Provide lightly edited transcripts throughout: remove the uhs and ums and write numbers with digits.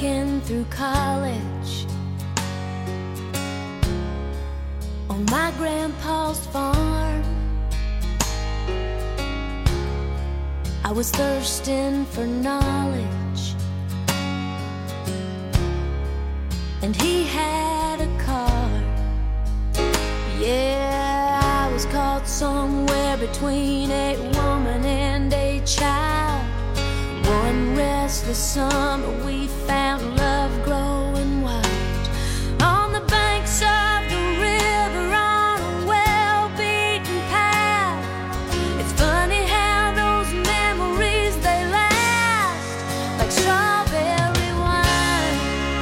making through college on my grandpa's farm. I was thirsting for knowledge, and he had a car. Yeah, I was caught somewhere between a woman and a child. One restless summer we found love growing wild on the banks of the river on a well-beaten path. It's funny how those memories, they last like strawberry wine.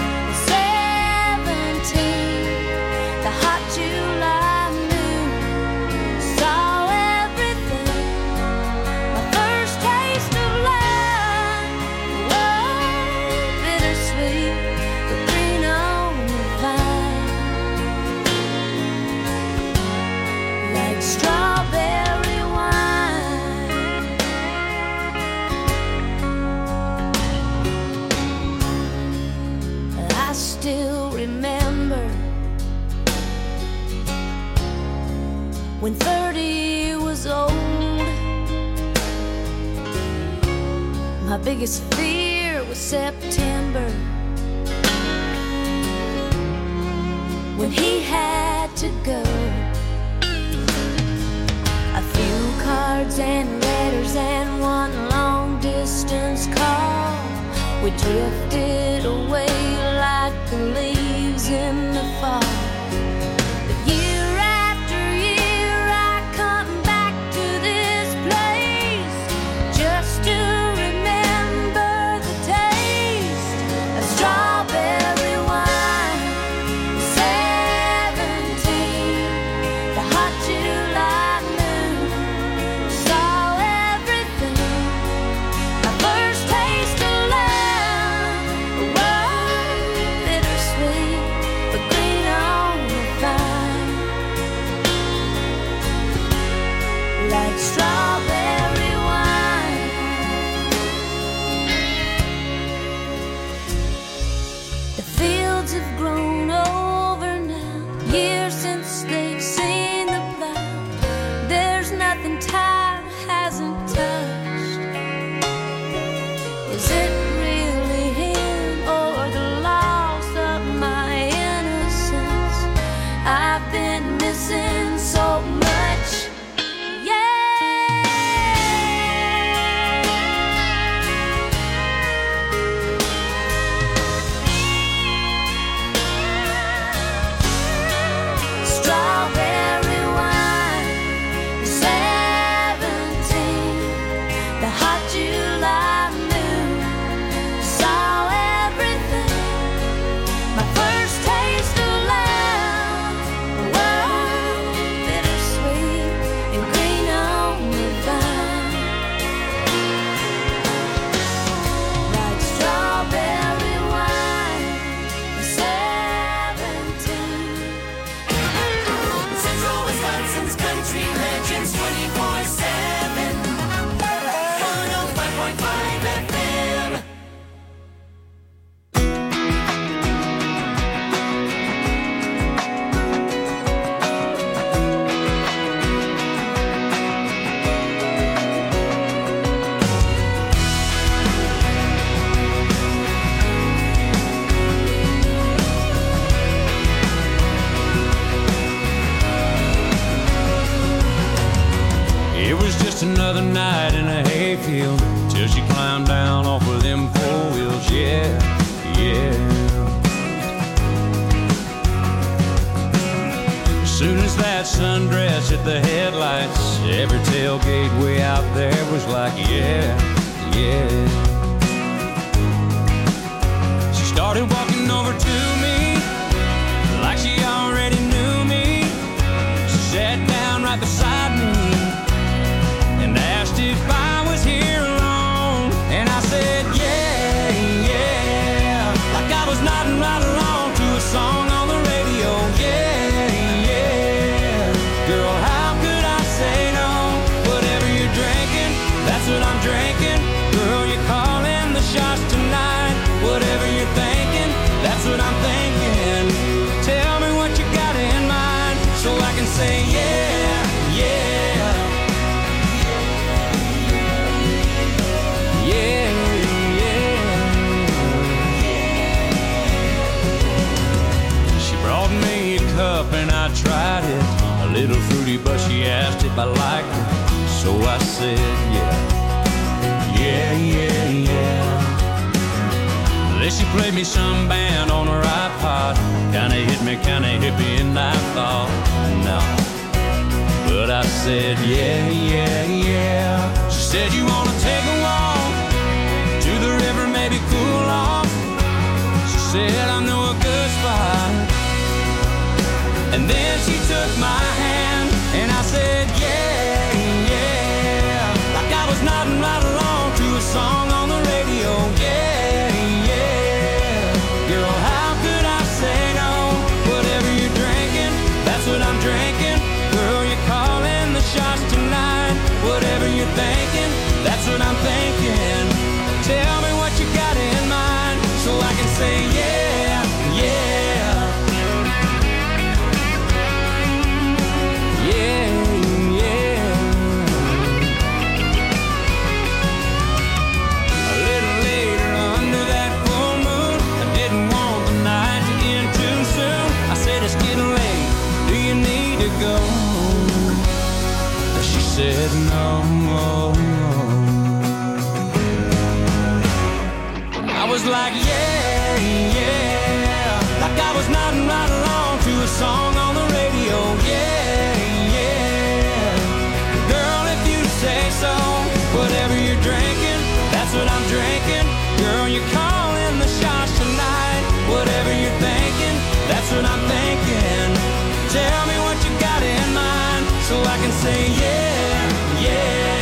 17, the hot July noon, saw everything. My first taste of love, whoa, bittersweet, but green on the vine, like strawberry wine. I still remember when 30 was old. My biggest fear was September, when he had to go. A few cards and letters and one long distance call. We drifted away like the leaves in the fall. But year after year I come back to this place just to remember the taste of strawberry wine. 17, the hot July noon, saw everything. My first taste of love, whoa, bittersweet, but green on the vine, like strawberry wine. The fields have grown over now, years since they've seen the plow. There's nothing time hasn't touched. Is it really him or the loss of my innocence? I've been missing so much. Strawberry wine, 17, the hot July noon, saw everything. My first taste of love, whoa, bittersweet and green on the vine, like strawberry wine, 17. Central Wisconsin's country legends 24/7. 105.5 FM. It was just another night in a hayfield till she climbed down off of them 4 wheels. Yeah, yeah. As soon as that sundress hit the headlights, every tailgate way out there was like, yeah, yeah. She started walking over to me like she already knew me. She sat down right beside me and asked if I was here alone. And I said, yeah, yeah, like I was nodding right along to a song on the radio. Yeah, yeah, girl, how could I say no? Whatever you're drinking, that's what I'm drinking. Girl, you're calling the shots tonight. Whatever you're thinking, I tried it. A little fruity, but she asked if I liked it. So I said, yeah, yeah, yeah, yeah. Then she played me some band on her iPod. Kinda hit me, and I thought, no. But I said, yeah, yeah, yeah. She said, you wanna take a walk to the river, maybe cool off? She said, I know a good spot. And then she took my hand, and I said, yeah, yeah. Like I was nodding right along to a song on the radio, yeah, yeah. Girl, how could I say no? Whatever you're drinking, that's what I'm drinking. Girl, you're calling the shots tonight. Whatever you're thinking, that's what I'm thinking. Tell me what you got in mind, so I can say yeah, yeah. Yeah, yeah. A little later under that full moon, I didn't want the night to end too soon. I said it's getting late, do you need to go? She said no. I was like yeah, yeah. Like I was nodding right along to a song on the radio, yeah, yeah. Girl, if you say so, whatever you're drinking, that's what I'm drinking. Girl, you're calling the shots tonight. Whatever you're thinking, that's what I'm thinking. Tell me what you got in mind, so I can say yeah, yeah.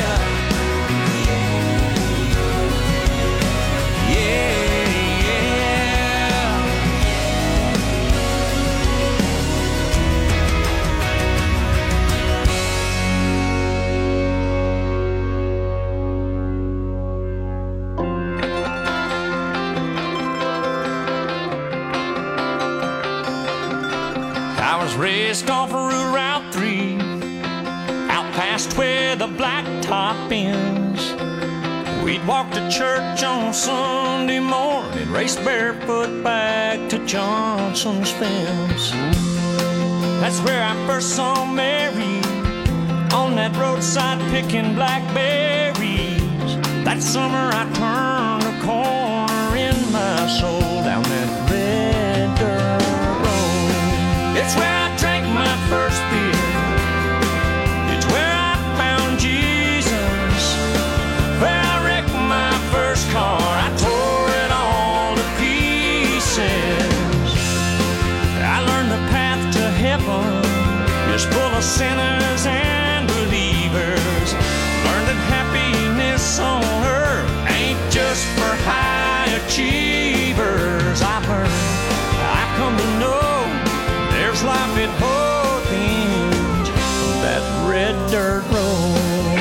Raced off of Route 3, out past where the blacktop ends. We'd walk to church on Sunday morning, race barefoot back to Johnson's fence. That's where I first saw Mary, on that roadside picking blackberries. That summer I turned a corner in my soul, down that red dirt road. It's where I drank my first beer. It's where I found Jesus. Where I wrecked my first car. I tore it all to pieces. I learned the path to heaven is full of sinners and believers. Learned that happiness on earth ain't just for high achievers. I come to know there's life at both ends of that red dirt road.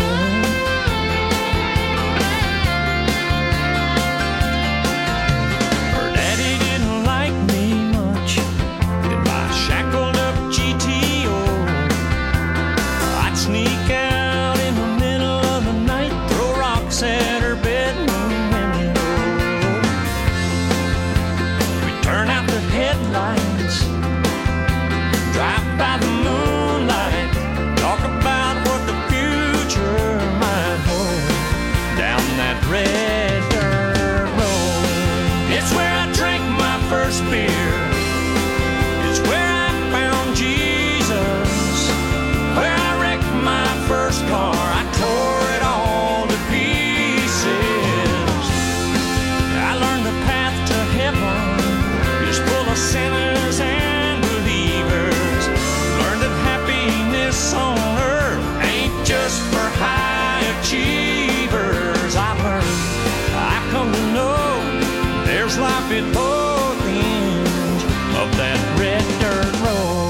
Her daddy didn't like me much in my shackled up GTO. I'd sneak out in the middle of the night, throw rocks at her bedroom window. We'd turn out the headlights, drive by the moonlight, talk about what the future might hold, down that red dirt road. It's where I drank my first beer. It's where I found Jesus. Where I wrecked my first car. I tore it all to pieces. I learned the path to heaven is full of sinners and believers. Learned that happiness on earth ain't just for high achievers. I've come to know there's life at both ends of that red dirt road.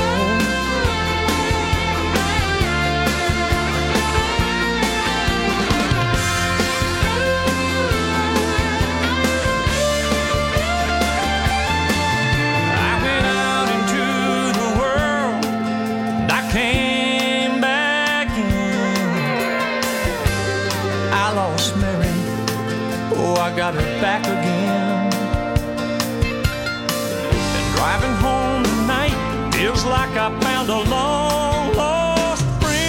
I went out into the world, and I came back in. I lost Mary, oh, I got her back again. And driving home tonight feels like like I found a long lost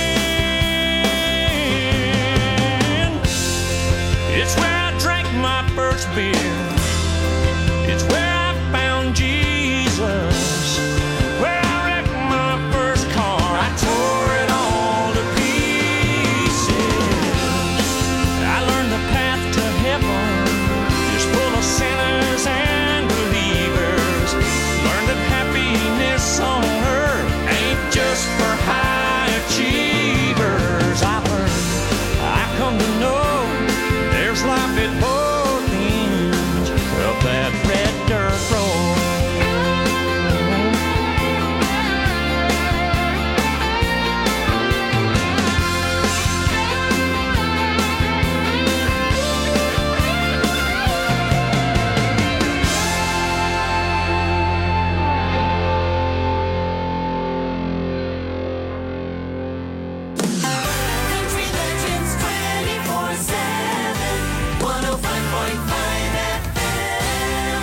friend. It's where I drank my first beer. It's where I found Jesus. Where I wrecked my first car. I tore it all to pieces. I learned the path to heaven is full of sinners and believers. Learned that happiness on earth ain't just for high achievers. I learned, I come to know there's life at both ends of that red dirt road. Country Legends 24/7, 105.5 FM.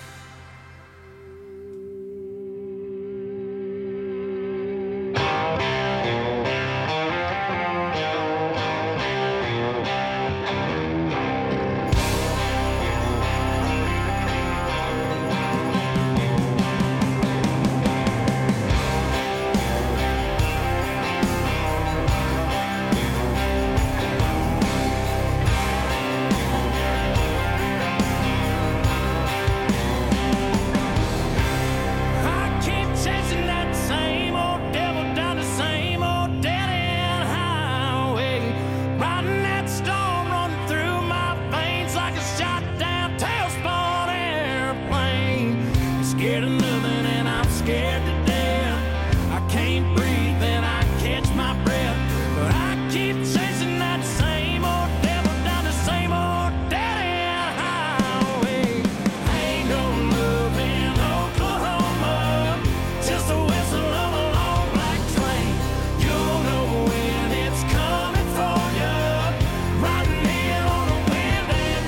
I keep chasing that same old devil down the same old dead-end highway. Riding that storm running through my veins like a shot-down tailspun airplane. Scared of nothing and I'm scared to death. I can't breathe and I catch my breath. But I keep chasing that same old devil down the same old dead-end highway. Ain't no love in Oklahoma, just the whistle of a long black train. You'll know when it's coming for you, riding in on the wind and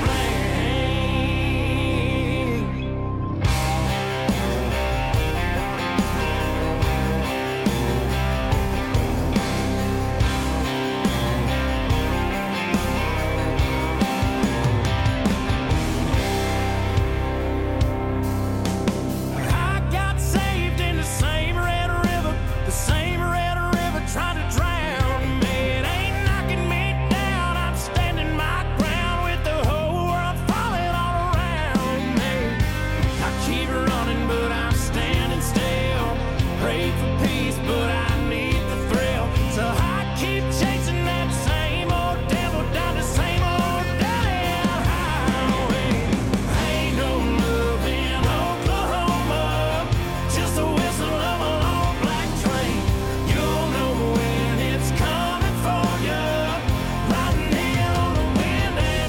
rain. I got saved in the same red river, trying to drown me. It ain't knocking me down, I'm standing my ground with the whole world falling all around me. I keep running, but I'm standing still. Pray for peace, but I need the thrill. So I keep chasing that same old devil down the same old dead-end highway. Ain't no love in Oklahoma, just the whistle of a long black train. You'll know when it's coming for you, riding in on the wind and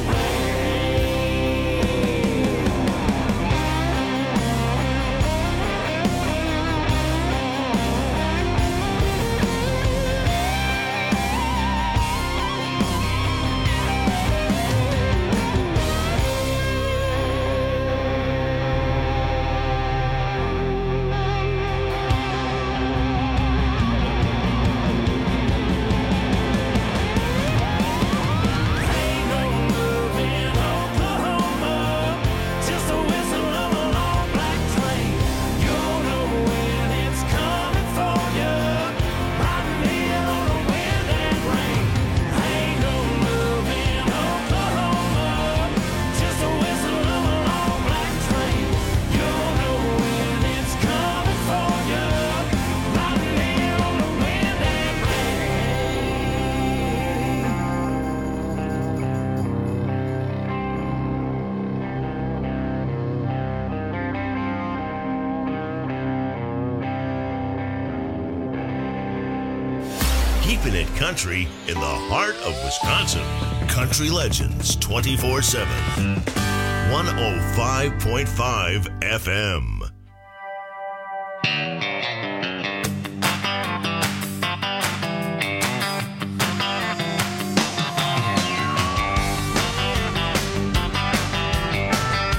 ain't no love in Oklahoma, just the whistle of a long black train. You'll know when it's coming for you, riding in on the wind and rain. Ain't no love in Oklahoma, just the whistle of a long black train. You'll know when it's coming for you, riding in on the wind and Keeping it country in the heart of Wisconsin. Country Legends 24/7. 105.5 FM.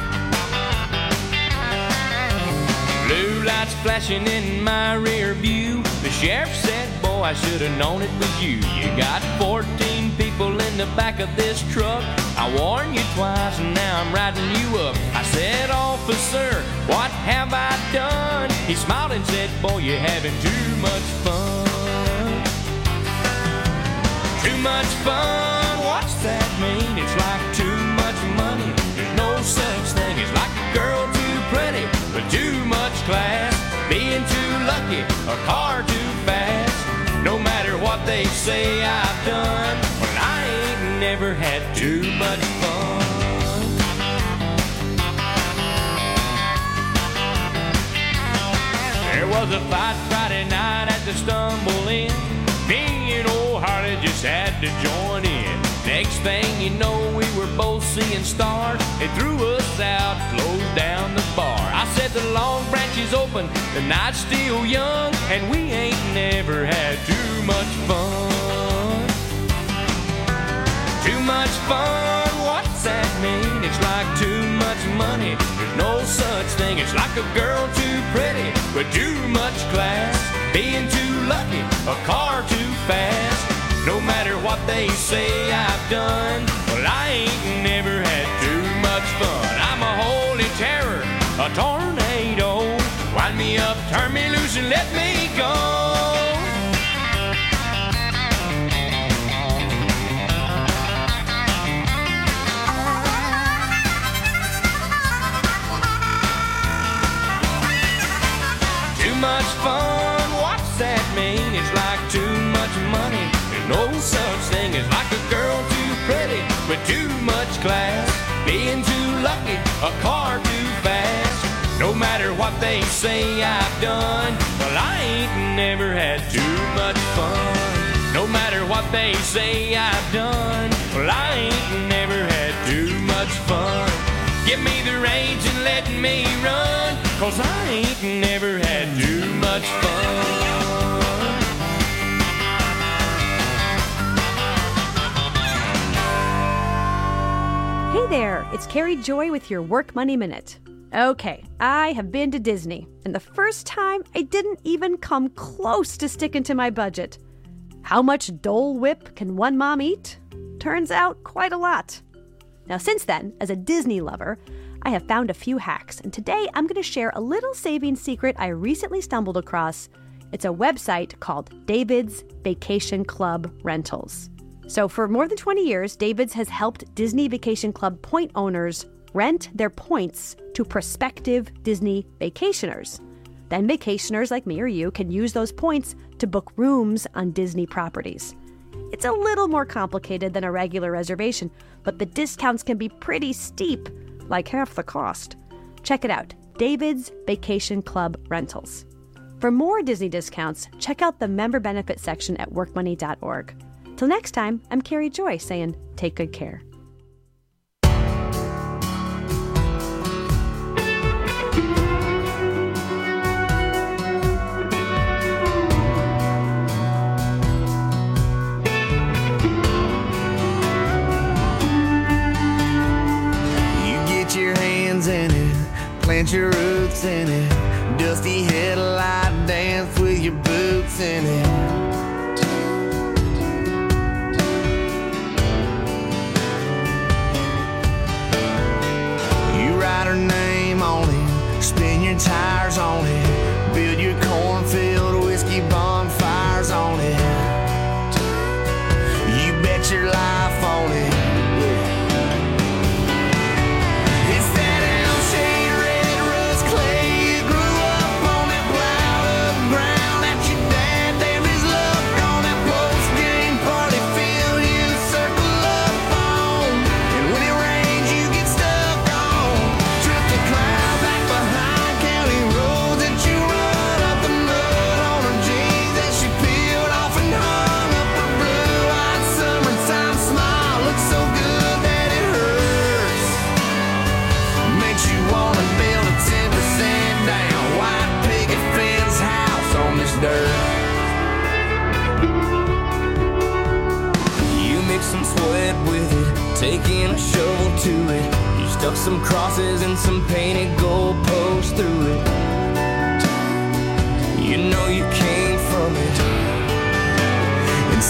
Blue lights flashing in my rear view. sheriff said, boy, I should have known it was you. You got 14 people in the back of this truck. I warned you twice and now I'm riding you up. I said, officer, what have I done? He smiled and said, boy, you're having too much fun. Too much fun, what's that mean? It's like too much money. There's no such thing. It's like a girl too pretty with too much class, being too lucky, a car too fast. No matter what they say I've done, well, I ain't never had too much fun. There was a fight Friday night at the Stumble Inn. Me and old Harley just had to join in. Next thing you know, we were both seeing stars. They threw us out, closed down the bar. I said the Long Branch is open, the night's still young, and we ain't never had too much fun. Too much fun, what's that mean? It's like too much money. There's no such thing. It's like a girl too pretty with too much class, being too lucky, a car too fast. No matter what they say I've done, well, I ain't never had too much fun. I'm a holy terror, a tornado. Wind me up, turn me loose, and let me go. Too much fun, what's that mean? It's like too much money. No such thing as like a girl too pretty with too much class, being too lucky, a car too fast. No matter what they say I've done, well, I ain't never had too much fun. No matter what they say I've done, well, I ain't never had too much fun. Give me the reins and let me run, 'cause I ain't never had too much fun. Hey there, it's Carrie Joy with your Work Money Minute. Okay, I have been to Disney, and the first time I didn't even come close to sticking to my budget. How much Dole Whip can one mom eat? Turns out quite a lot. Now since then, as a Disney lover, I have found a few hacks, and today I'm going to share a little saving secret I recently stumbled across. It's a website called David's Vacation Club Rentals. So for more than 20 years, David's has helped Disney Vacation Club point owners rent their points to prospective Disney vacationers. Then vacationers like me or you can use those points to book rooms on Disney properties. It's a little more complicated than a regular reservation, but the discounts can be pretty steep, like half the cost. Check it out, David's Vacation Club Rentals. For more Disney discounts, check out the member benefit section at workmoney.org. Till next time, I'm Carrie Joy saying, take good care. You get your hands in it, plant your roots in it, dusty headlight dance with your boots in it. Write her name on it, spin your tires on it, build your cornfield whiskey bonfires on it. You bet your life on it. It's that L-shaped red rust clay. You grew up on that plowed up ground that your dad damned his luck on that post-game party field you circle up on. And when it rains, you get stuck on. Trip the cloud back behind county roads that you run up the mud on her jeans that she peeled off and hung up her blue-eyed summertime smile. Looks so good that it hurts. Makes you wanna build a 10% down white picket fence house on this dirt. You mix some sweat with it, taking a shovel to it. You stuck some crosses and some painted gold posts through it. You know you came from it,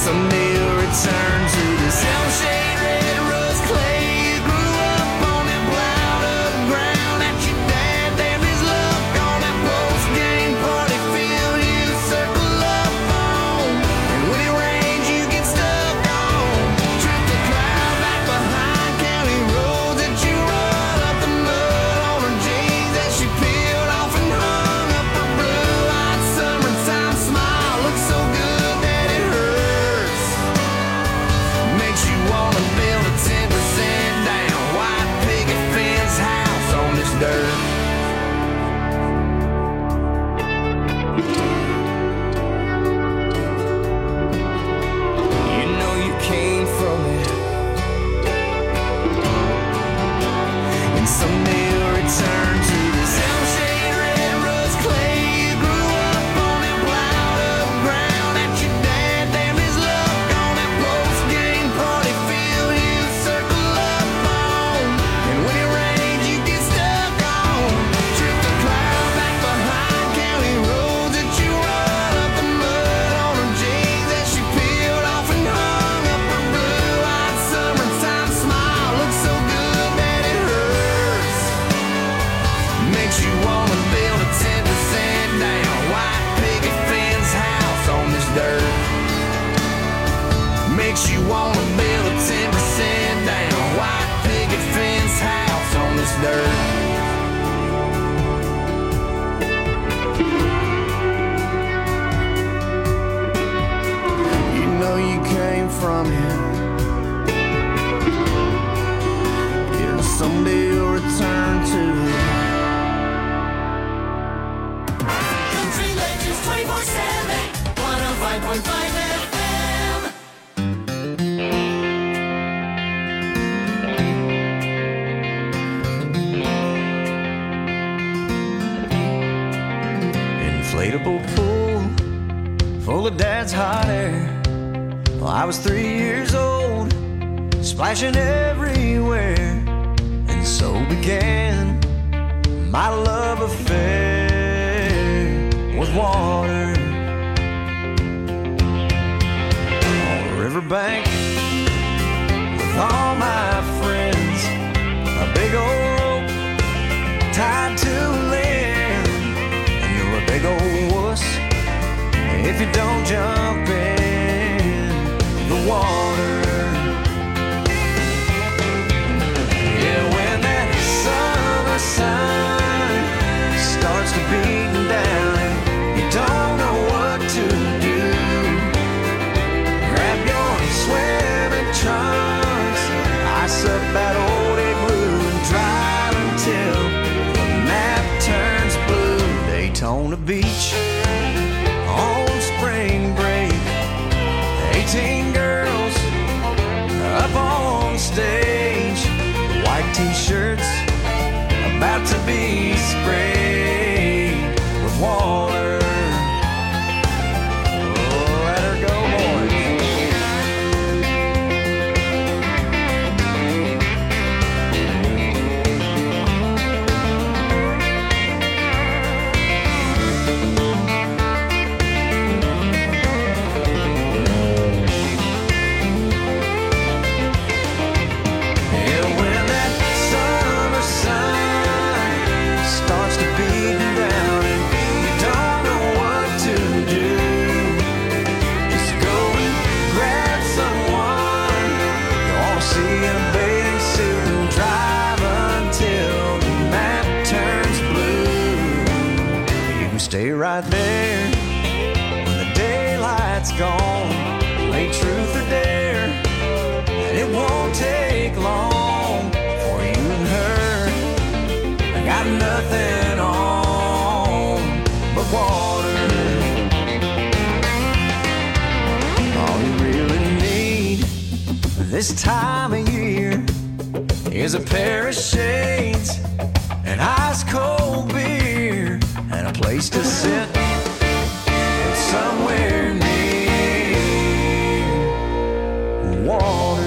someday you'll return to this shade red rust clay. You grew up on that plowed up ground that your dad damned his luck on that post-game party field you circle up on. And when it rains you get stuck on. Trip the cloud back behind county roads that you run up the mud on her jeans that she peeled off and hung up her blue-eyed summertime smile. Looks so good that it hurts. Makes you wanna build a 10% down white picket fence house on this dirt. You know you came from it, and someday you'll return to this shade red rust clay. You grew up on that plowed up ground that your dad damned his luck on that post-game party field you circle up on. And when it rains you get stuck on. Trip the cloud back behind county roads that you run up the mud on her jeans that she peeled off and hung up her blue-eyed summertime smile. Looks so good that it hurts. Makes you wanna build a 10% down white picket fence house on this dirt. Makes you wanna build a 10% down white picket fence house on this dirt. You know you came from it. Yeah, someday you'll return to it. Country Legends 24/7, 105.5 FM. Inflatable pool full of dad's hot air. Well, I was 3 years old, splashing everywhere, and so began my love affair with water. On a riverbank with all my friends, a big old rope tied to a limb, and you're a big old wuss if you don't jump in the water. Yeah, when that summer sun starts to beat down and you don't know what to do, grab your swimming trunks, ice up that old igloo and drive until the map turns blue. Daytona Beach on spring break, 18 girls up on stage, white t-shirts about to be sprayed with water. Oh, let her go, boys. Yeah, when that summer sun starts to beat down and you don't know what to do, just go and grab someone you want to see in a bathing suit and drive until the map turns blue. You can stay right there when the daylight's gone, play truth or dare, and it won't take long for you and her. I got nothing on but water. All you really need this time of year is a pair of shades, an ice cold beer, and a place to sit somewhere near water.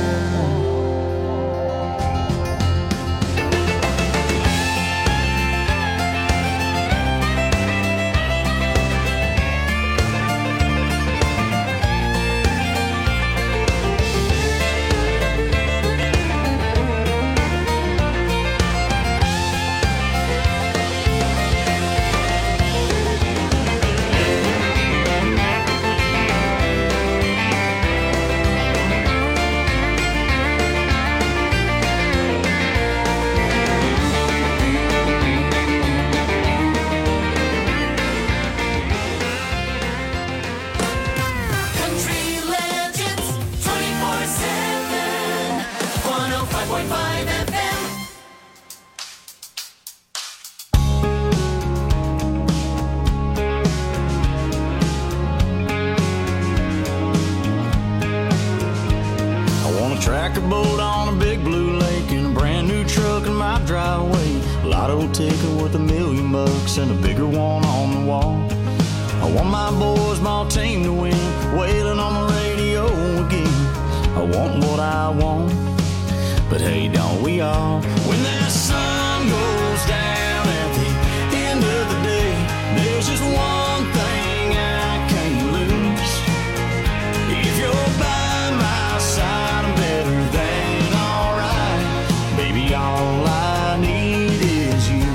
a boat on a big blue lake and a brand new truck in my driveway. A lotto ticket worth $1 million and a bigger one on the wall. I want my boys, my team to win, wailing on the radio again. I want what I want, but hey, don't we all? When that sun goes down at the end of the day, there's just one thing I can't lose. If you're by my side, I'm better than alright. Baby, all I need is you.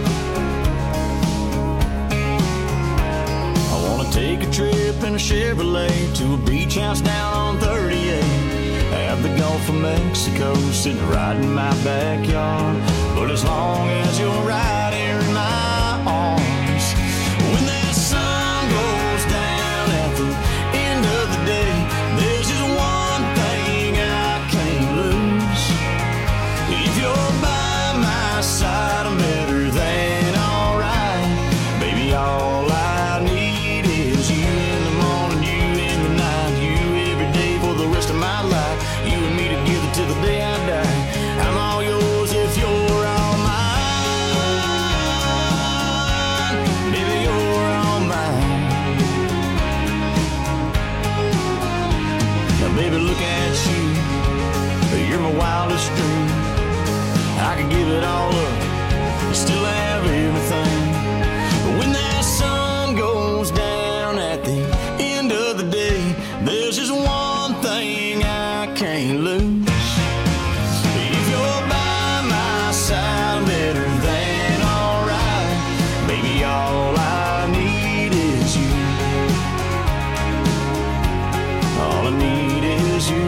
I wanna take a trip in a Chevrolet to a beach house down on 38. Have the Gulf of Mexico sitting right in my backyard. But as long as you're right here in my arms, when that sun goes down at the end of the day, there's just one thing I can't lose. If you're by my side, I'm better than alright. Baby, all I need is you in the morning, you in the night, you every day for the rest of my life. You and me together till the day I die. I'm all yours if you're all mine. Baby, you're all mine. Now, baby, look at you. You're my wildest dream. I could give it all up and still have everything. But when that sun goes down at the end of the day, there's just one thing I can't lose. If you're by my side, I'm better than alright. Baby, all I need is you. All I need is you.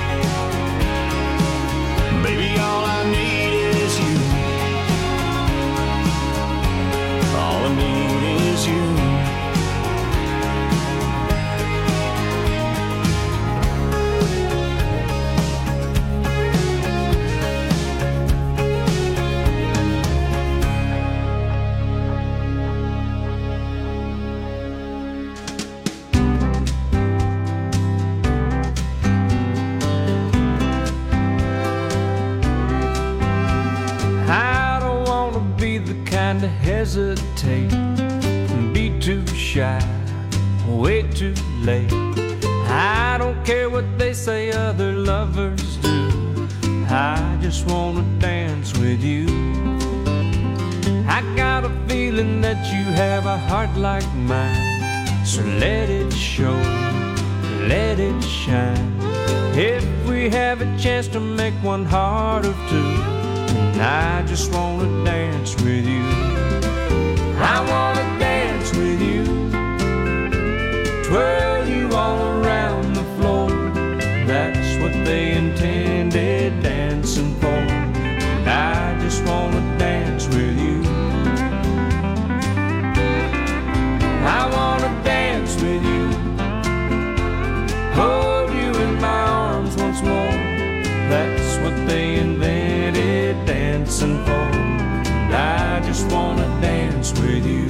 Baby, all I need is you. All I need is you. I don't wanna be the kind to hesitate and be too shy, way too late. I don't care what they say other lovers do. I just wanna dance with you. I got a feeling that you have a heart like mine, so let it show, let it shine. If we have a chance to make one heart of two, I just wanna dance with you. I wanna dance with you, twirl you all around the floor. That's what they intended dancing for. And I just wanna dance with you. I wanna dance with you, hold you in my arms once more. That's what they invented dancing for. And I just wanna dance with you.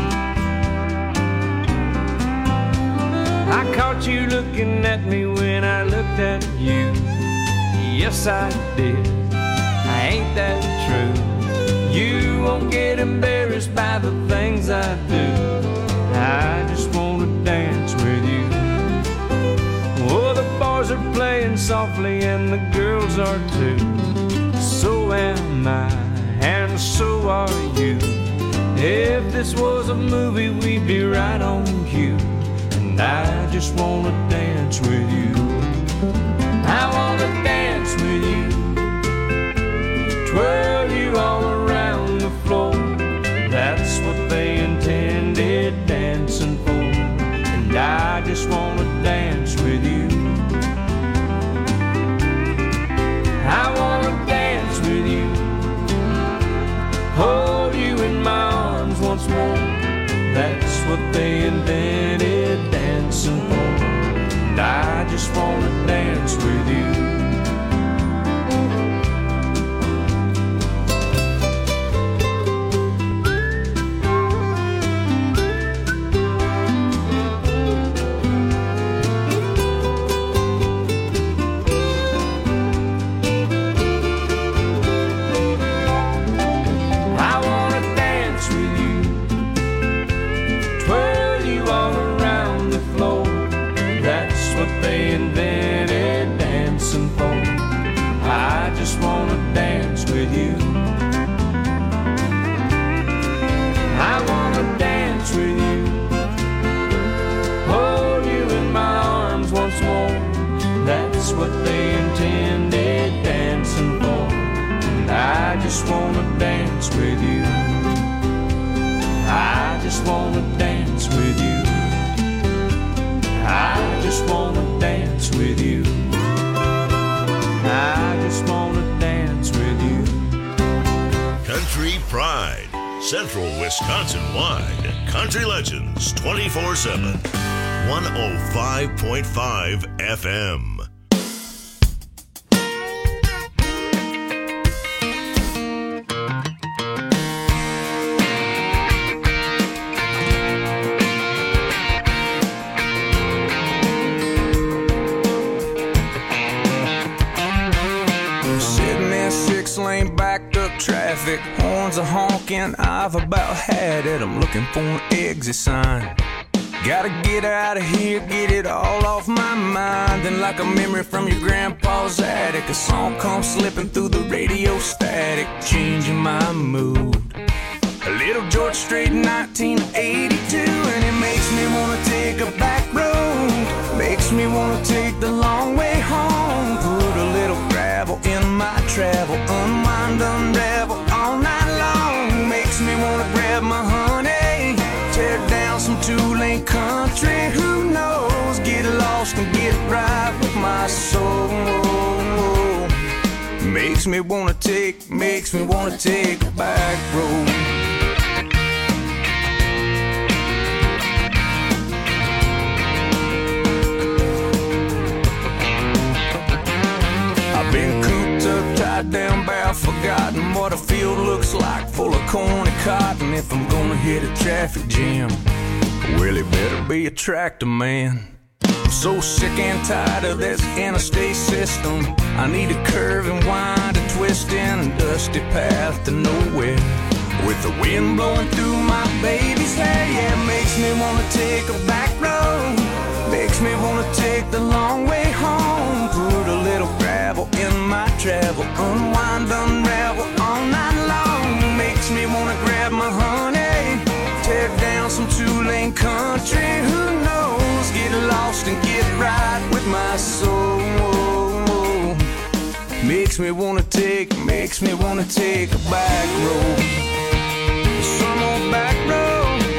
I caught you looking at me when I looked at you. Yes, I did. Ain't that true? You won't get embarrassed by the things I do. I just wanna dance with you. Oh, the boys are playing softly and the girls are too. So am I, and so are you. If this was a movie, we'd be right on cue. And I just wanna dance with you. I wanna dance with you, twirl you all around the floor. That's what they intended dancing for. And I just wanna dance with you. I wanna dance with you, hold you in my arms once more. That's what they invented dancing for. And I just wanna dance with you. invented dancing for. I just wanna dance with you. I wanna dance with you. Hold you in my arms once more. That's what they intended dancing for. And I just wanna dance with you. I just wanna dance with you. I just wanna dance with you. I just wanna dance with you. Country Pride, Central Wisconsin wide. Country Legends 24/7. 105.5 FM. Traffic, horns are honking, I've about had it. I'm looking for an exit sign. Gotta get out of here, get it all off my mind. And like a memory from your grandpa's attic, a song comes slipping through the radio static, changing my mood. A little George Strait, 1982, and it makes me wanna take a back road. Makes me wanna take the long way home. Put a little gravel in my travel, unwind, unravel all night long. Makes me wanna grab my honey, tear down some two-lane country. Who knows? Get lost and get right with my soul. Makes me wanna take a back road. Been cooped up, tied down, bound, forgotten what a field looks like, full of corn and cotton. If I'm gonna hit a traffic jam, well, it better be a tractor man. I'm so sick and tired of this interstate system. I need a curve and wind and twist in a dusty path to nowhere. With the wind blowing through my baby's hair, yeah, it makes me wanna take a back road. Makes me wanna take the long way home. Put a little gravel in my travel, unwind, unravel all night long. Makes me wanna grab my honey, tear down some two-lane country. Who knows? Get lost and get right with my soul. Makes me wanna take a back road. Some old back road.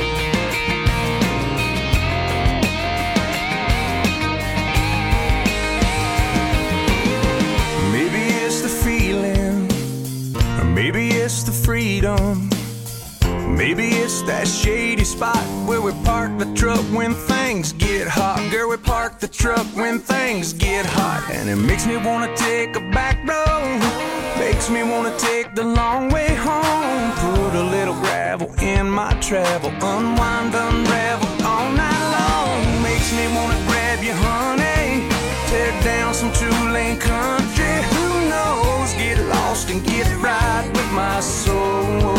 Maybe it's the freedom. Maybe it's that shady spot where we park the truck when things get hot. Girl, we park the truck when things get hot. And it makes me wanna take a back road. Makes me wanna take the long way home. Put a little gravel in my travel, unwind, unravel all night long. Makes me wanna grab your honey, tear down some two-lane country. Who knows? Get lost and get right with my soul.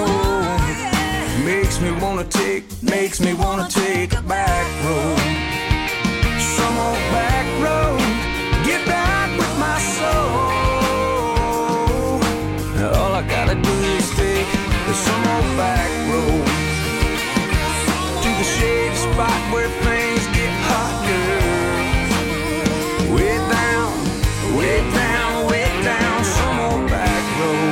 Makes me wanna take a back road. Some old back road. Get back with my soul. All I gotta do is take some old back road to the shady spot where things get hot, girl. Way down, way down, way down, some old back road.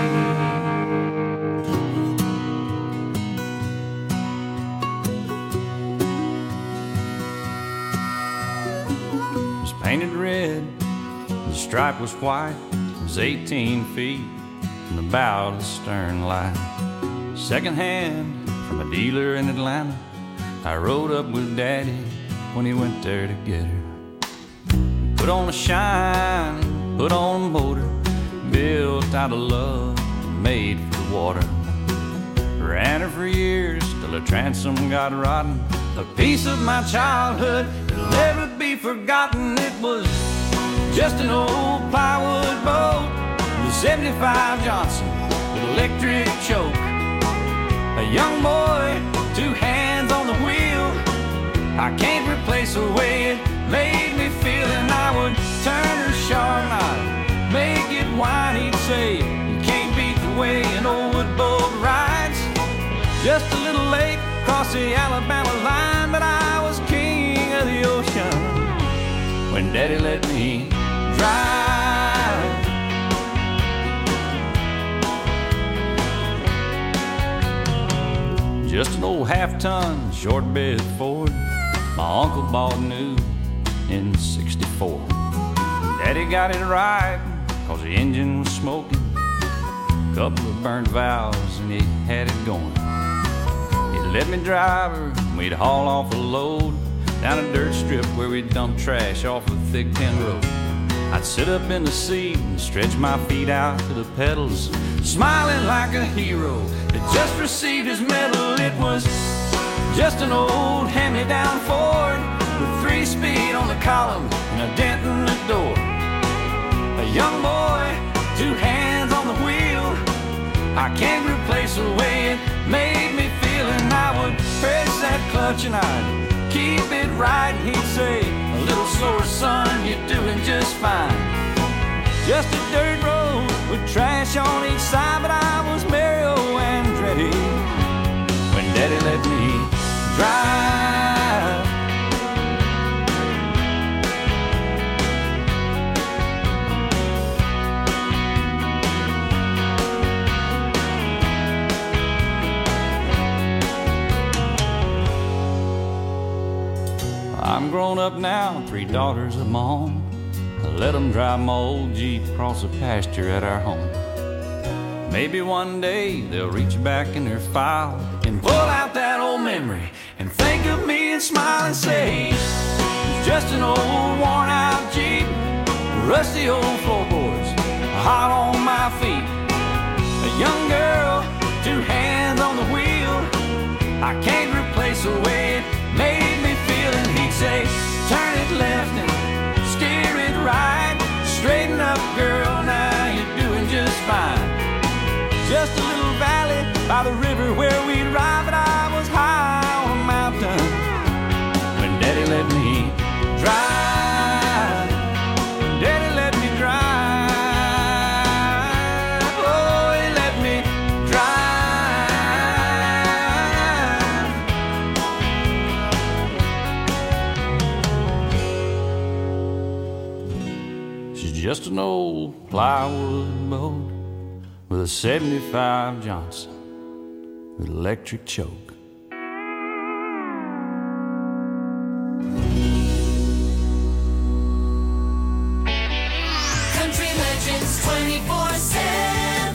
It was painted red, the stripe was white. It was 18 feet from the bow to the stern light. Second hand from a dealer in Atlanta. I rode up with Daddy when he went there to get her. Put on a shine, put on a motor, built out of love, made for the water. Ran her for years till her transom got rotten. A piece of my childhood that'll never be forgotten. It was just an old plywood boat with a 75 Johnson with electric choke. A young boy, 2 hands on the wheel. I can't replace the way it made me feel. across the Alabama line, but I was king of the ocean when Daddy let me drive. Just an old half-ton short bed Ford my uncle bought new in '64. Daddy got it right, cause the engine was smoking, couple of burnt valves, and he had it going. He let me drive her, and we'd haul off a load down a dirt strip where we'd dump trash off a thick tin road. I'd sit up in the seat and stretch my feet out to the pedals, smiling like a hero that just received his medal. It was just an old hand-me-down Ford with 3-speed on the column and a dent in the door. A young boy, 2 hands on the wheel. I can't replace the way it made me feel. And I would press that clutch and I'd keep it right. And he'd say, a little slower, son, you're doing just fine. Just a dirt road with trash on each side, but I was Mario Andretti when Daddy let me drive. I'm grown up now, 3 daughters of my own. I let them drive my old Jeep across the pasture at our home. Maybe one day they'll reach back in their file and pull out that old memory and think of me and smile and say, it's just an old worn out Jeep, rusty old floorboards, hot on my feet. A young girl, 2 hands on the wheel. I can't replace the way it made me feel. And he'd say, turn it left and steer it right. Straighten up, girl, now you're doing just fine. Just a little valley by the river where we'd ride, but I was high on a mountain when Daddy let me drive. When Daddy let me drive. Oh, he let me drive. She's just an old plywood boat with a 75 Johnson with electric choke. Country Legends 24/7.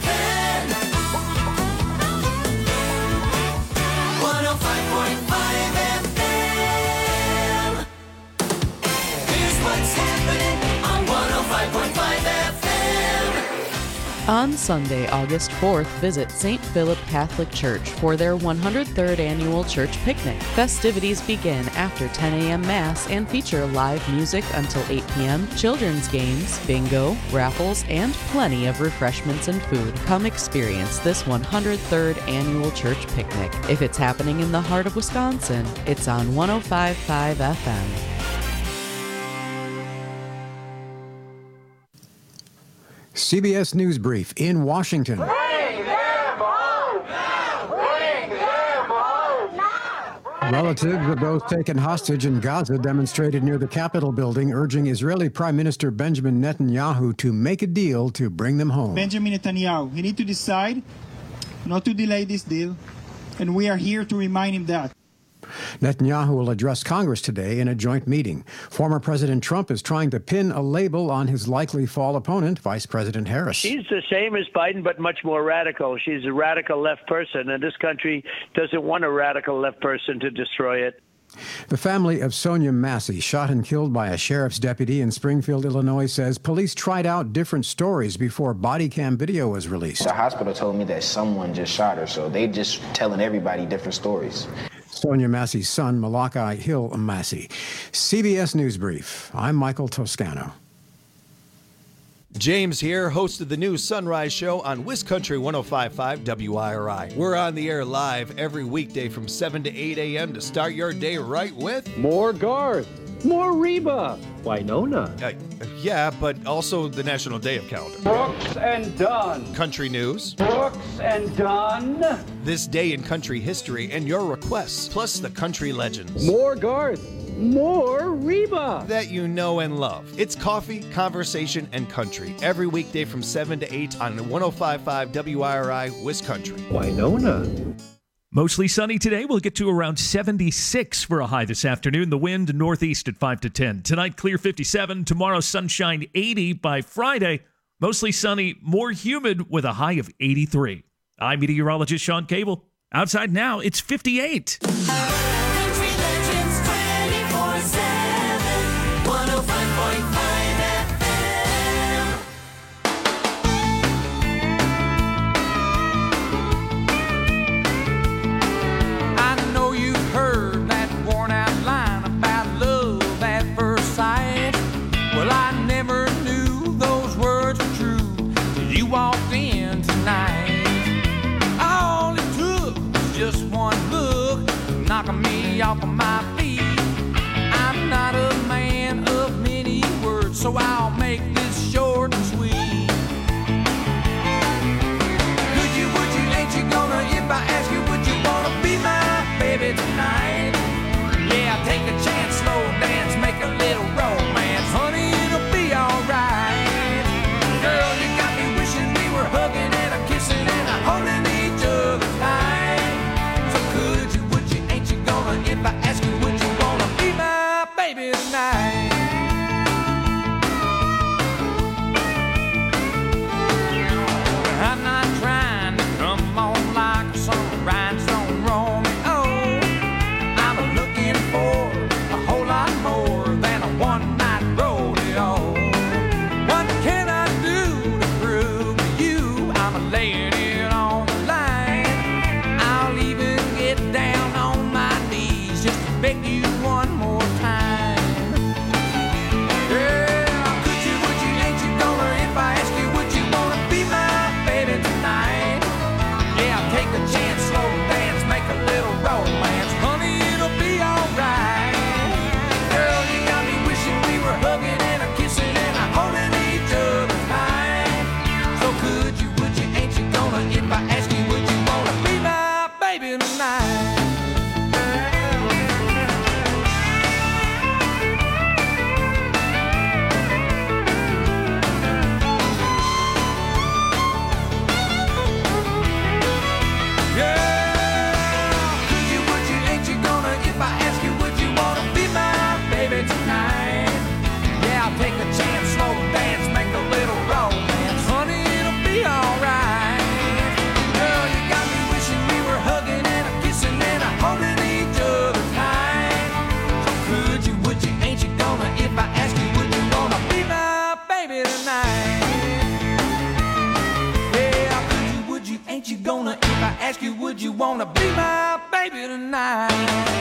105.5 FM. Here's what's happening on 105.5 FM. On Sunday, August 4th, visit St. Philip Catholic Church for their 103rd annual church picnic. Festivities begin after 10 a.m. Mass and feature live music until 8 p.m., children's games, bingo, raffles, and plenty of refreshments and food. Come experience this 103rd annual church picnic. If it's happening in the heart of Wisconsin, it's on 105.5 FM. CBS News Brief in Washington. Bring them home! Bring them home! Relatives of those taken hostage in Gaza demonstrated near the Capitol building, urging Israeli Prime Minister Benjamin Netanyahu to make a deal to bring them home. Benjamin Netanyahu, he needs to decide not to delay this deal, and we are here to remind him that. Netanyahu will address Congress today in a joint meeting. Former President Trump is trying to pin a label on his likely fall opponent, Vice President Harris. She's the same as Biden, but much more radical. She's a radical left person, and this country doesn't want a radical left person to destroy it. The family of Sonia Massey, shot and killed by a sheriff's deputy in Springfield, Illinois, says police tried out different stories before body cam video was released. The hospital told me that someone just shot her, so they just telling everybody different stories. Sonia Massey's son, Malachi Hill Massey. CBS News Brief. I'm Michael Toscano. James here, host of the new Sunrise Show on WisCountry 105.5 WIRI. We're on the air live every weekday from 7 to 8 a.m. to start your day right with... More Garth, more Reba, Winona. Yeah, but also the National Day of Calendar. Brooks and Dunn. Country news. Brooks and Dunn. This day in country history and your requests, plus the country legends. More Garth. More Reba. That you know and love. It's coffee, conversation, and country. Every weekday from 7 to 8 on 105.5 WIRI, WisCountry. Winona. Mostly sunny today. We'll get to around 76 for a high this afternoon. The wind northeast at 5 to 10. Tonight, clear 57. Tomorrow, sunshine 80. By Friday, mostly sunny, more humid with a high of 83. I'm meteorologist Sean Cable. Outside now, it's 58. Walked in tonight. All it took was just one look, knocking me off of my feet. I'm not a man of many words, so I'll make this short and sweet. Could you, would you, ain't you gonna, if I ask you, would you wanna be my baby tonight? Yeah, take a chance, slow dance, make a little romance. Honey, it'll be alright. Girl, you got me wishing we were hugging and a kissing and a holding each other tight. So could you, would you, ain't you gonna, if I ask you, would you wanna be my baby tonight? I'm not trying to come on like some rhinestone Romeo. I'm looking for a whole lot more than a one-night rodeo. What can I do to prove to you I'm laying it on the line? I'll even get down on my knees just to beg you one more time. Yeah, could you, would you, ain't you gonna, if I ask you, would you wanna be my baby tonight? Yeah, take a chance, slow dance, make a little romance. Honey, it'll be alright. Girl, you got me wishing we were hugging and a kissing and a holding each other tight. So could you, would you, ain't you gonna, if I ask you, would you wanna be my baby tonight? Take a chance, slow dance, make a little romance. Honey, it'll be alright. Girl, you got me wishing we were hugging and a kissing and a holding each other tight. So could you, would you, ain't you gonna, if I ask you, would you wanna be my baby tonight? Yeah, could you, would you, ain't you gonna, if I ask you, would you wanna be my baby tonight?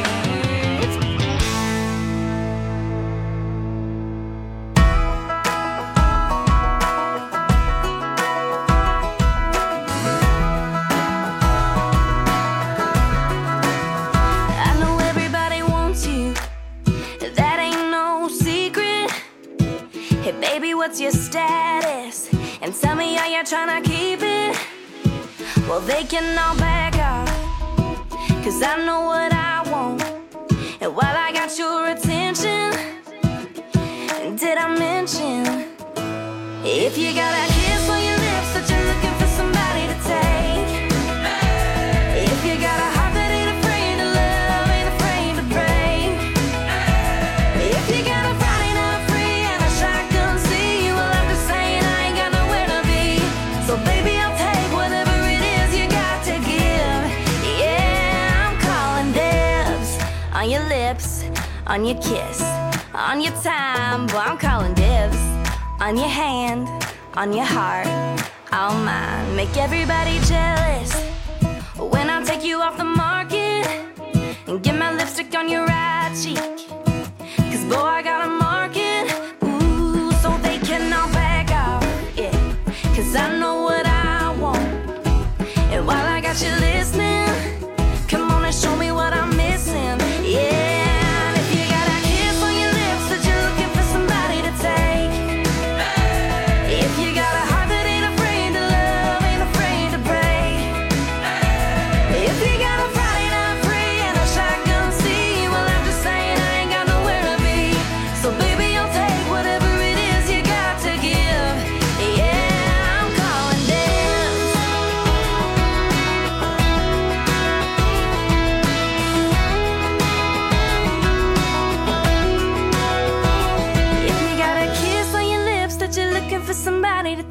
Hey baby, what's your status? And tell me how you're trying to keep it. Well, they can all back off, 'cause I know what I want. And while I got your attention, did I mention, if you got a kiss on your lips that you're looking for somebody to take, if you got a heart that ain't afraid to love, ain't afraid to break, if you got a Friday night free and a shotgun seat, well, I'm just saying I ain't got nowhere to be. So baby, I'll take whatever it is you got to give. Yeah, I'm calling dibs on your lips, on your kiss, on your time. Boy, I'm calling dibs on your hand, on your heart, all mine. Make everybody jealous when I take you off the market and get my lipstick on your right cheek. 'Cause boy, I got a market, ooh, so they can all back off.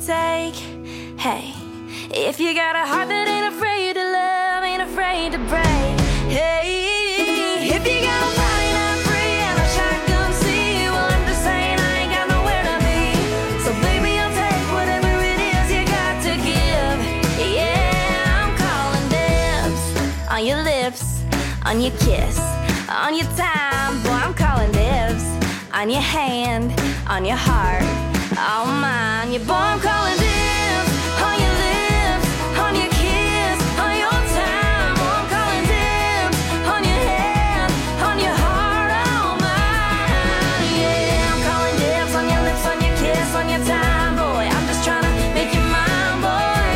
take. Hey, if you got a heart that ain't afraid to love, ain't afraid to break. Hey, if you got a body not free and a shotgun see, well, I'm just saying I ain't got nowhere to be. So baby, I'll take whatever it is you got to give. Yeah, I'm calling dibs on your lips, on your kiss, on your time. Boy, I'm calling dibs on your hand, on your heart, on mine. Yeah, boy, I'm calling dibs on your lips, on your kiss, on your time. Boy, I'm calling dibs on your hand, on your heart, on mine. Yeah, I'm calling dibs on your lips, on your kiss, on your time. Boy, I'm just trying to make you mine, boy.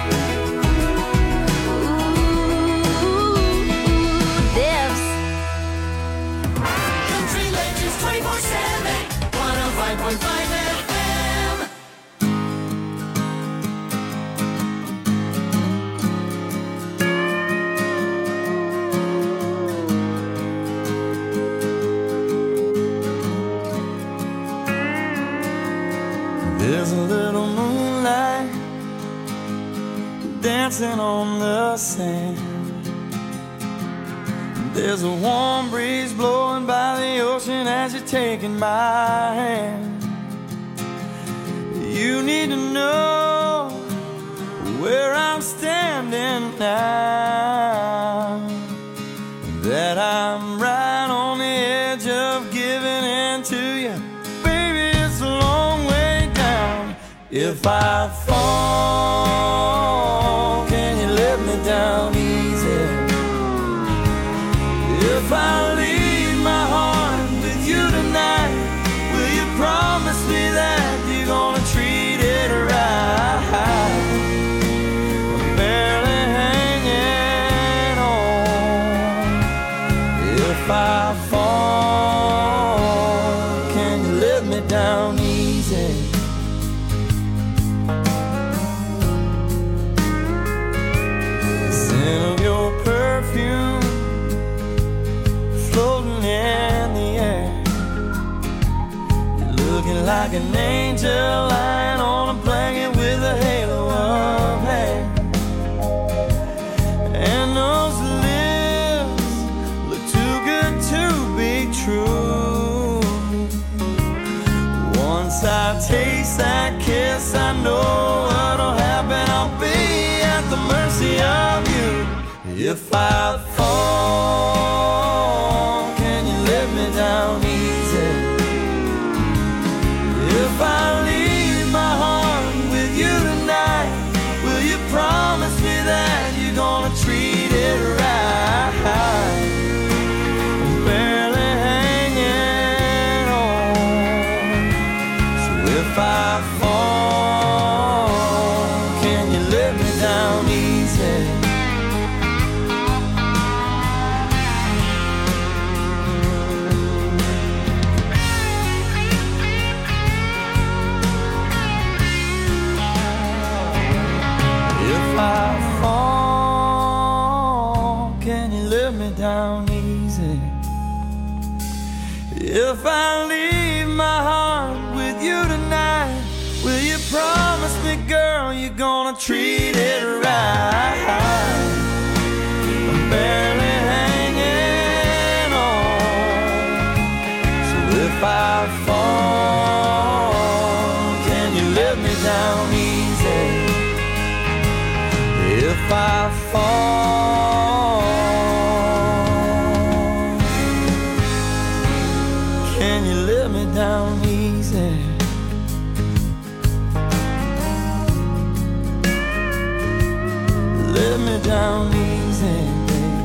Ooh, dibs. Country Legends 24/7, 105.5 FM. There's a little moonlight dancing on the sand. There's a warm breeze blowing by the ocean as you're taking my hand. You need to know where I'm standing now, that I'm right on the edge of giving in to you. Baby, it's a long way down. If I fall, can you let me down easy? If I leave my heart with you tonight, will you promise me that you're gonna treat it right? I'm barely hanging on. If I fall, can you let me down easy? The scent of your perfume floating in the air. You're looking like an angel lying on a blanket with a halo of hair. And those lips look too good to be true. Once I taste that kiss, I know what'll happen. I'll be at the mercy of you. If I fall, can you let me down easy? If I leave my heart with you tonight, will you promise me that you're gonna treat it right? I'm barely hanging on. So if I fall, can you let me down easy? If I fall, can you let me down easy? If I leave my heart with you tonight, will you promise me, girl, you're gonna treat it right? I'm barely hanging on. So if I fall, can you let me down easy? If I fall, can you let me down easy? Let me down easy, babe.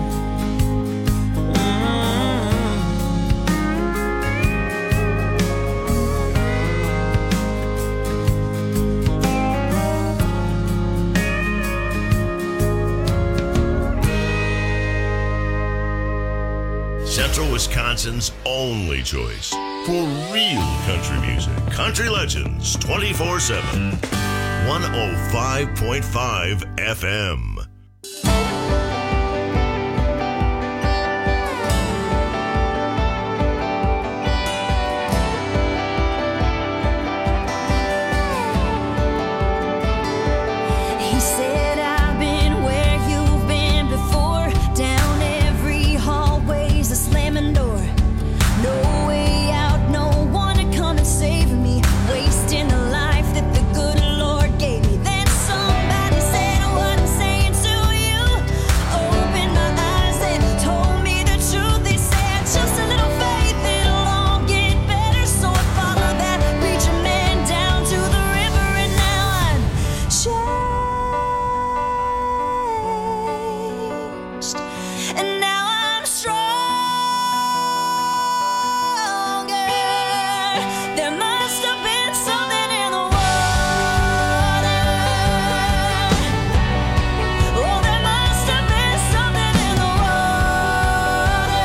Central Wisconsin's only choice for real country music. Country Legends 24/7. 105.5 FM. There must have been something in the water. Oh, there must have been something in the water.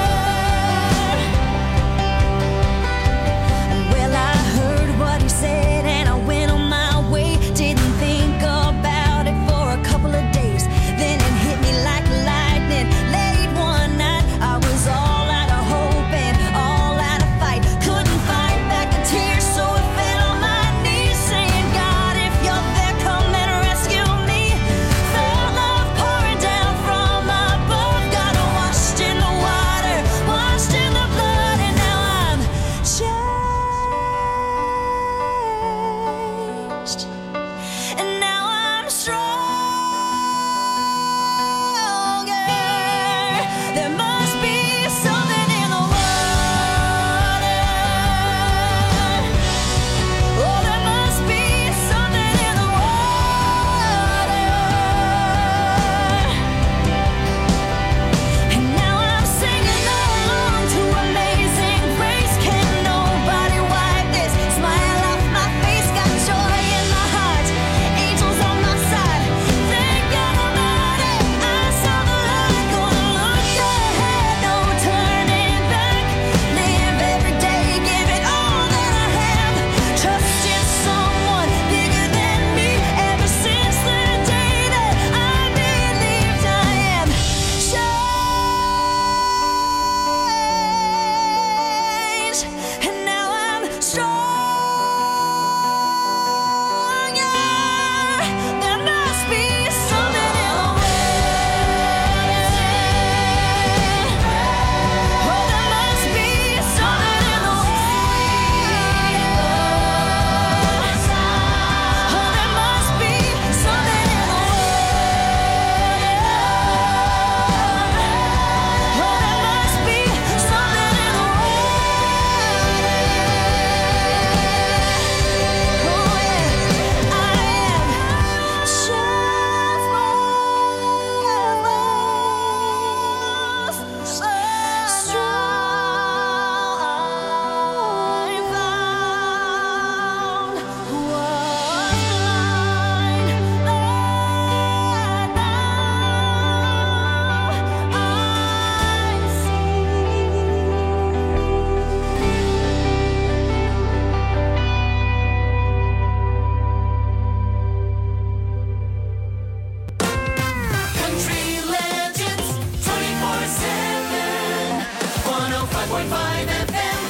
Well, I heard what he said and I went on my way. Didn't think about it for a couple of days. Then it hit me like lightning. Late one night, I was all out of hope and all out of fight. Couldn't fight back the tears, so I fell on my knees, saying, God, if you're there, come and rescue me. Felt love pouring down from above. Got washed in the water, washed in the blood, and now I'm changed. And now I'm stronger. There must be something in the water. Oh, there must be something in the water. And now I'm singing along to Amazing Grace. Can nobody wipe this smile off my face? Got joy in my heart, angels on my side. Thank God about it. I saw the light. Gonna look ahead, no turning back. Live every day, give it all that I have. Trust in someone bigger than me. Ever since the day that I believed I am changed. And now I'm stronger. There must be something in the water. Oh, there must be something in the water. Oh, there must be something in the water. Oh, there must be something in the Country Legends 24/7 105.5 FM.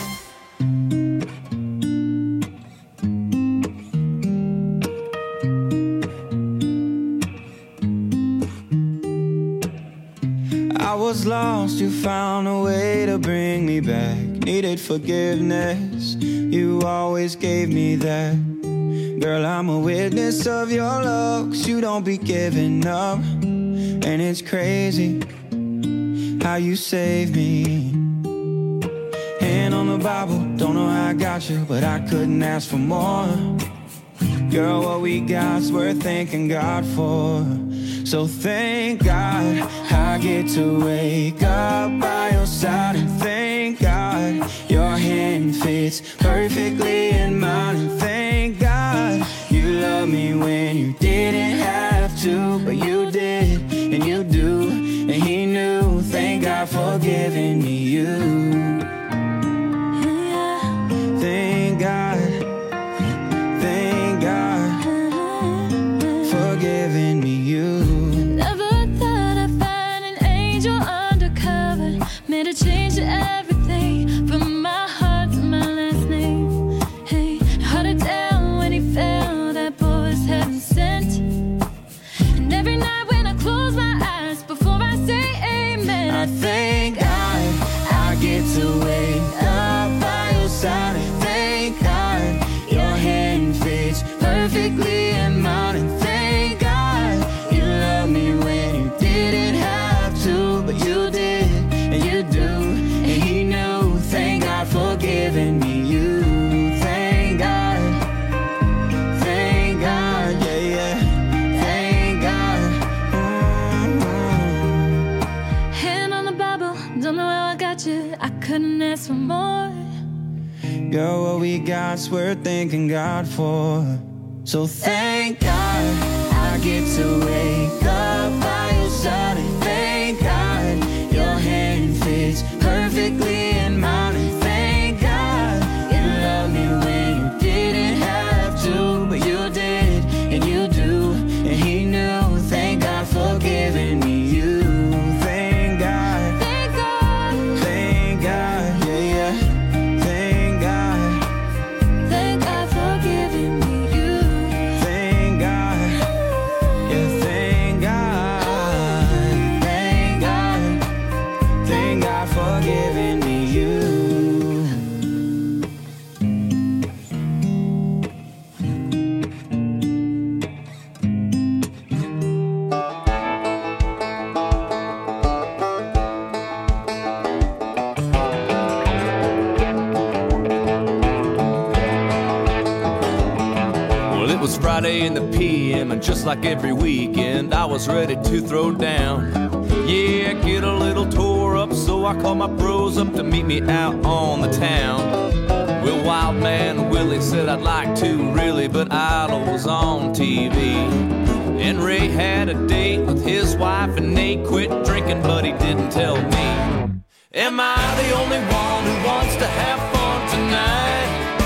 I was lost, you found a way to bring me back. Needed forgiveness, you always gave me that. Girl, I'm a witness of your love, 'cause you don't be giving up. And it's crazy how you saved me. Hand on the Bible, don't know how I got you, but I couldn't ask for more. Girl, what we got's worth thanking God for. So thank God I get to wake up by your side, and thank God your hand fits perfectly in mine, and thank God you love me when you didn't have to, but you did and you do, and he knew. Thank God for giving me you. Thank God for giving me you. Never thought I'd find an angel undercover. Made a change to everything, from my heart to my last name. Hey, hard to tell when he fell. That boy was heaven sent nights worth thanking God for. So thank God I get to wake up by your side, and thank God your hand fits perfectly in mine, and thank God you loved me when you didn't have to, but you did, and you do, and he knew. Thank God for giving me you. Thank God, thank God, thank God, yeah, yeah. Thank God, thank God for giving me you. Thank God, yeah, thank God, thank God, thank God for giving me you. Friday in the PM, and just like every weekend, I was ready to throw down. Yeah, get a little tore up, so I called my bros up to meet me out on the town. Well, Wild Man Willie said I'd like to, really, but Idol was on TV. And Ray had a date with his wife, and Nate quit drinking, but he didn't tell me. Am I the only one who wants to have fun tonight?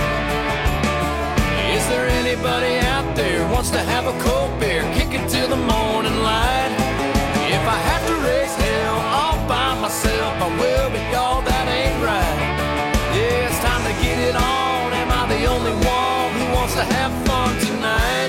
Is there anybody out there wants to have a cold beer, kick it till the morning light? If I have to raise hell all by myself, I will, but y'all, that ain't right. Yeah, it's time to get it on. Am I the only one who wants to have fun tonight?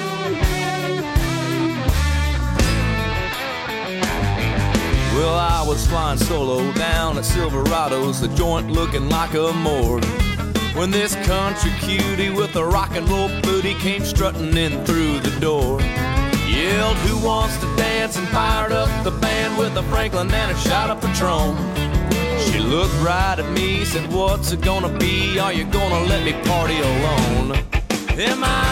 Well, I was flying solo down at Silverado's, the joint looking like a morgue, when this country cutie with a rock and roll booty came strutting in through the door. Yelled, who wants to dance, and fired up the band with a Franklin and a shot of Patron. She looked right at me, said, what's it gonna be? Are you gonna let me party alone? Am I